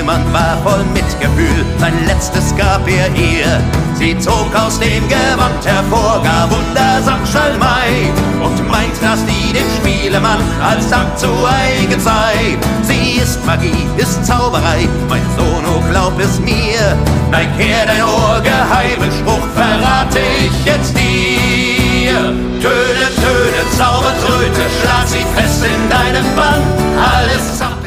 Spielemann war voll Mitgefühl, sein letztes gab er ihr. Sie zog aus dem Gewand hervor, gar wundersam Schalmei, und meint, dass die dem Spielemann als Dank zu eigen sei. Sie ist Magie, ist Zauberei, mein Sohn, oh glaub es mir. Nein, kehr dein Ohr, geheimen Spruch verrate ich jetzt dir. Töne, Töne, Zaubertröte, schlag sie fest in deinem Bann, alles